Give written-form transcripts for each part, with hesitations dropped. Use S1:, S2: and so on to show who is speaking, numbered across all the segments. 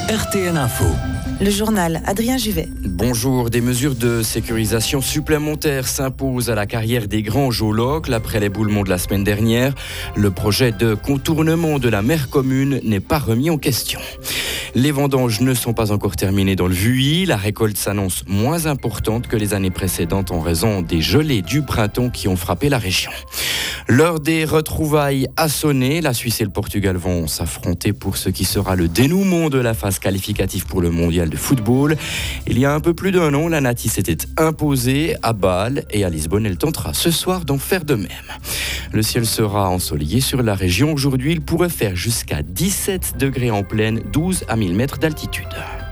S1: RTN Info.
S2: Le journal Adrien Juvet.
S3: Bonjour, des mesures de sécurisation supplémentaires s'imposent à la carrière des Granges au Locle après l'éboulement de la semaine dernière. Le projet de contournement de la mer commune n'est pas remis en question. Les vendanges ne sont pas encore terminées dans le Vuilly. La récolte s'annonce moins importante que les années précédentes en raison des gelées du printemps qui ont frappé la région. L'heure des retrouvailles a sonné. La Suisse et le Portugal vont s'affronter pour ce qui sera le dénouement de la phase qualificative pour le mondial de football. Il y a un peu plus d'un an, la Nati s'était imposée à Bâle et à Lisbonne. Elle tentera ce soir d'en faire de même. Le ciel sera ensoleillé sur la région. Aujourd'hui, il pourrait faire jusqu'à 17 degrés en plaine, 12 à 1000 mètres d'altitude.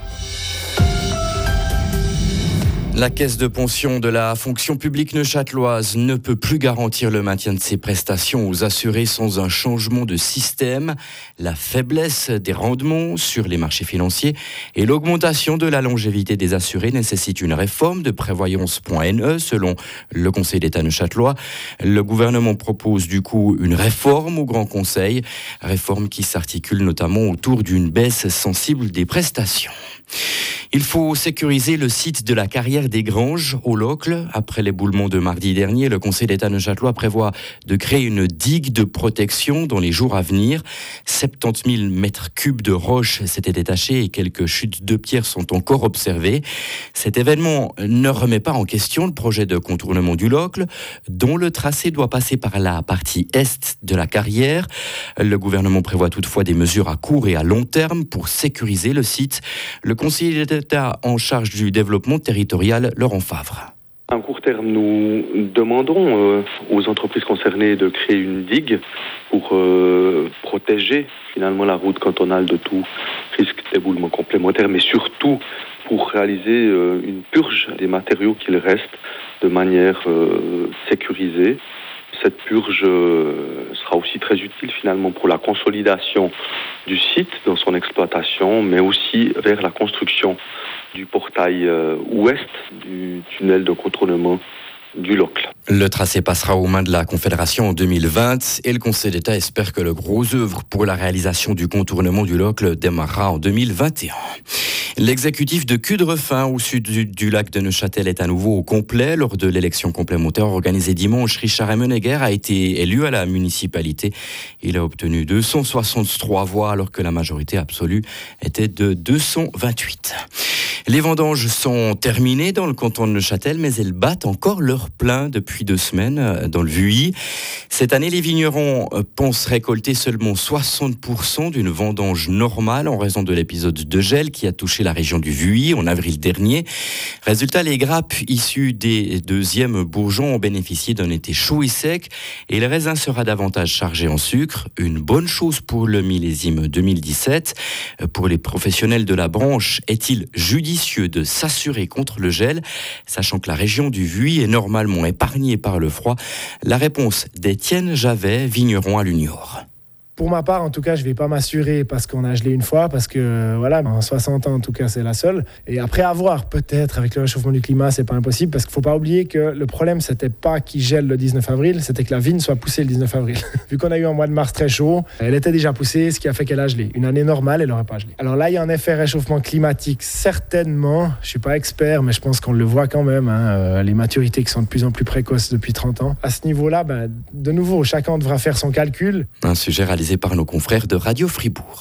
S3: La caisse de pension de la fonction publique neuchâteloise ne peut plus garantir le maintien de ses prestations aux assurés sans un changement de système. La faiblesse des rendements sur les marchés financiers et l'augmentation de la longévité des assurés nécessitent une réforme de prévoyance.ne selon le Conseil d'État neuchâtelois. Le gouvernement propose du coup une réforme au Grand Conseil, réforme qui s'articule notamment autour d'une baisse sensible des prestations. Il faut sécuriser le site de la carrière des Granges au Locle. Après l'éboulement de mardi dernier, le Conseil d'État neuchâtelois prévoit de créer une digue de protection dans les jours à venir. 70 000 mètres cubes de roches s'étaient détachés et quelques chutes de pierres sont encore observées. Cet événement ne remet pas en question le projet de contournement du Locle, dont le tracé doit passer par la partie est de la carrière. Le gouvernement prévoit toutefois des mesures à court et à long terme pour sécuriser le site. Le conseiller d'État en charge du développement territorial, Laurent Favre.
S4: À court terme, nous demandons aux entreprises concernées de créer une digue pour protéger finalement la route cantonale de tout risque d'éboulement complémentaire, mais surtout pour réaliser une purge des matériaux qu'il reste de manière sécurisée. Cette purge sera aussi très utile finalement pour la consolidation du site dans son exploitation, mais aussi vers la construction du portail ouest du tunnel de contournement du Locle.
S3: Le tracé passera aux mains de la Confédération en 2020 et le Conseil d'État espère que le gros œuvre pour la réalisation du contournement du Locle démarrera en 2021. L'exécutif de Cudrefin au sud du lac de Neuchâtel est à nouveau au complet. Lors de l'élection complémentaire organisée dimanche, Richard Emmenegger a été élu à la municipalité. Il a obtenu 263 voix alors que la majorité absolue était de 228. Les vendanges sont terminées dans le canton de Neuchâtel, mais elles battent encore leur plein depuis 2 semaines dans le Vuilly. Cette année, les vignerons pensent récolter seulement 60% d'une vendange normale en raison de l'épisode de gel qui a touché la région du Vuilly en avril dernier. Résultat, les grappes issues des deuxièmes bourgeons ont bénéficié d'un été chaud et sec et le raisin sera davantage chargé en sucre. Une bonne chose pour le millésime 2017. Pour les professionnels de la branche, est-il judicieux de s'assurer contre le gel, sachant que la région du Vuilly est normalement épargnée par le froid? La réponse d'Étienne Javet, vigneron à l'Unior.
S5: Pour ma part, en tout cas, je ne vais pas m'assurer parce qu'on a gelé une fois, parce que voilà, en 60 ans, en tout cas, c'est la seule. Et après, à voir, peut-être, avec le réchauffement du climat, c'est pas impossible, parce qu'il ne faut pas oublier que le problème, c'était pas qu'il gèle le 19 avril, c'était que la vigne soit poussée le 19 avril. Vu qu'on a eu un mois de mars très chaud, elle était déjà poussée, ce qui a fait qu'elle a gelé. Une année normale, elle n'aurait pas gelé. Alors là, il y a un effet réchauffement climatique, certainement. Je ne suis pas expert, mais je pense qu'on le voit quand même, les maturités qui sont de plus en plus précoces depuis 30 ans. À ce niveau-là, de nouveau, chacun devra faire son calcul.
S3: Un sujet réalisé par nos confrères de Radio Fribourg.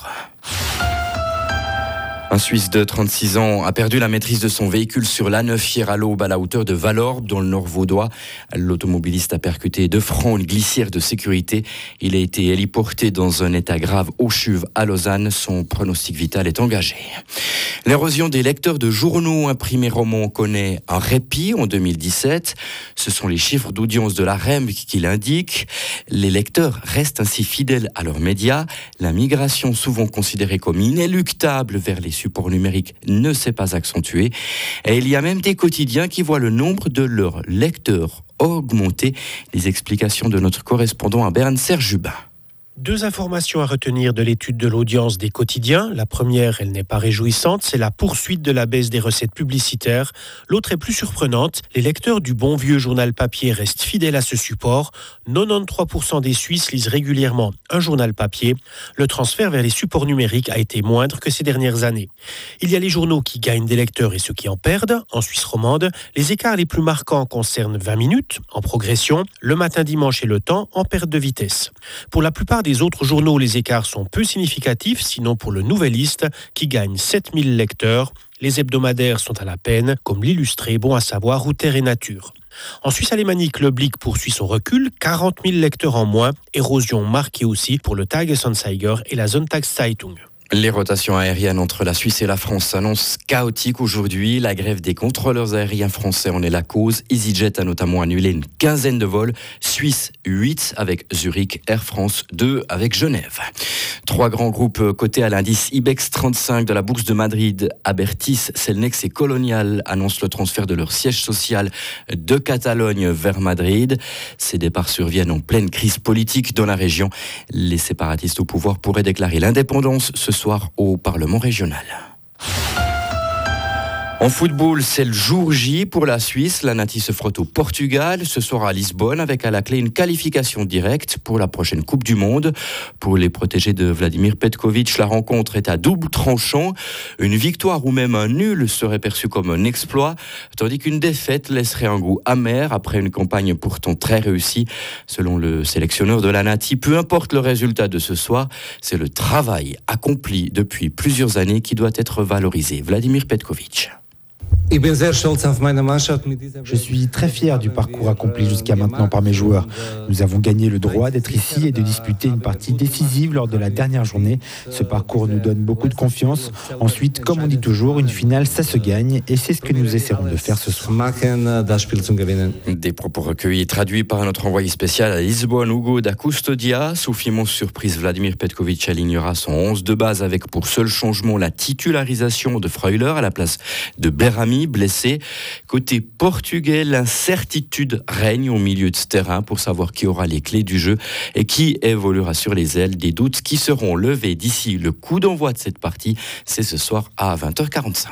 S3: Un Suisse de 36 ans a perdu la maîtrise de son véhicule sur l'A9 hier à l'aube à la hauteur de Valorbe dans le Nord vaudois. L'automobiliste a percuté de front une glissière de sécurité. Il a été héliporté dans un état grave au CHUV à Lausanne. Son pronostic vital est engagé. L'érosion des lecteurs de journaux imprimés romans connaît un répit en 2017. Ce sont les chiffres d'audience de la REM qui l'indiquent. Les lecteurs restent ainsi fidèles à leurs médias. La migration, souvent considérée comme inéluctable vers les supports numériques, ne s'est pas accentuée. Et il y a même des quotidiens qui voient le nombre de leurs lecteurs augmenter. Les explications de notre correspondant à Berne, Serge Jubin.
S1: Deux informations à retenir de l'étude de l'audience des quotidiens. La première, elle n'est pas réjouissante, c'est la poursuite de la baisse des recettes publicitaires. L'autre est plus surprenante. Les lecteurs du bon vieux journal papier restent fidèles à ce support. 93% des Suisses lisent régulièrement un journal papier. Le transfert vers les supports numériques a été moindre que ces dernières années. Il y a les journaux qui gagnent des lecteurs et ceux qui en perdent. En Suisse romande, les écarts les plus marquants concernent 20 minutes, en progression, Le Matin, Dimanche et Le Temps en perte de vitesse. Pour la plupart des autres journaux, les écarts sont peu significatifs, sinon pour le Nouvelliste, qui gagne 7000 lecteurs. Les hebdomadaires sont à la peine, comme l'Illustré, Bon à savoir ou Terre et Nature. En Suisse alémanique, le Blick poursuit son recul, 40 000 lecteurs en moins, érosion marquée aussi pour le Tagesanzeiger et la Sonntagszeitung.
S3: Les rotations aériennes entre la Suisse et la France s'annoncent chaotiques aujourd'hui. La grève des contrôleurs aériens français en est la cause. EasyJet a notamment annulé une quinzaine de vols. Suisse 8 avec Zurich, Air France 2 avec Genève. 3 grands groupes cotés à l'indice IBEX 35 de la Bourse de Madrid, Abertis, Cellnex et Colonial, annoncent le transfert de leur siège social de Catalogne vers Madrid. Ces départs surviennent en pleine crise politique dans la région. Les séparatistes au pouvoir pourraient déclarer l'indépendance ce soir au Parlement régional. En football, c'est le jour J pour la Suisse. La Nati se frotte au Portugal ce soir à Lisbonne avec à la clé une qualification directe pour la prochaine Coupe du Monde. Pour les protégés de Vladimir Petkovic, la rencontre est à double tranchant. Une victoire ou même un nul serait perçu comme un exploit, tandis qu'une défaite laisserait un goût amer après une campagne pourtant très réussie. Selon le sélectionneur de la Nati, peu importe le résultat de ce soir, c'est le travail accompli depuis plusieurs années qui doit être valorisé. Vladimir Petkovic.
S6: Je suis très fier du parcours accompli jusqu'à maintenant par mes joueurs. Nous avons gagné le droit d'être ici et de disputer une partie décisive lors de la dernière journée. Ce parcours nous donne beaucoup de confiance. Ensuite, comme on dit toujours, une finale, ça se gagne et c'est ce que nous essaierons de faire ce soir.
S3: Des propos recueillis et traduits par notre envoyé spécial à Lisbonne, Hugo da Custodia. Sous immense surprise, Vladimir Petkovic alignera son 11 de base avec pour seul changement la titularisation de Freuler à la place de Berami, blessé. Côté portugais, l'incertitude règne au milieu de ce terrain pour savoir qui aura les clés du jeu et qui évoluera sur les ailes. Des doutes qui seront levés d'ici le coup d'envoi de cette partie. C'est ce soir à 20h45.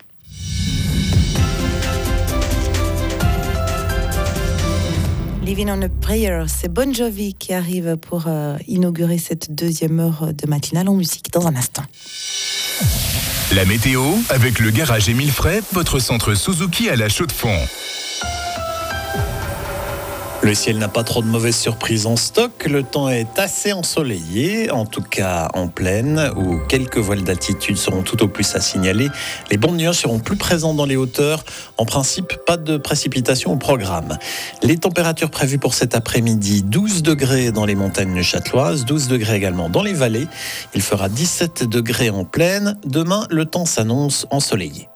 S2: Living on a Prayer, c'est Bon Jovi qui arrive pour inaugurer cette deuxième heure de matinale en musique dans un instant.
S7: La météo avec le garage Émile Frey, votre centre Suzuki à la Chaux-de-Fonds.
S8: Le ciel n'a pas trop de mauvaises surprises en stock. Le temps est assez ensoleillé, en tout cas en plaine, où quelques voiles d'altitude seront tout au plus à signaler. Les bancs de nuages seront plus présents dans les hauteurs. En principe, pas de précipitations au programme. Les températures prévues pour cet après-midi, 12 degrés dans les montagnes neuchâteloises, 12 degrés également dans les vallées. Il fera 17 degrés en plaine. Demain, le temps s'annonce ensoleillé.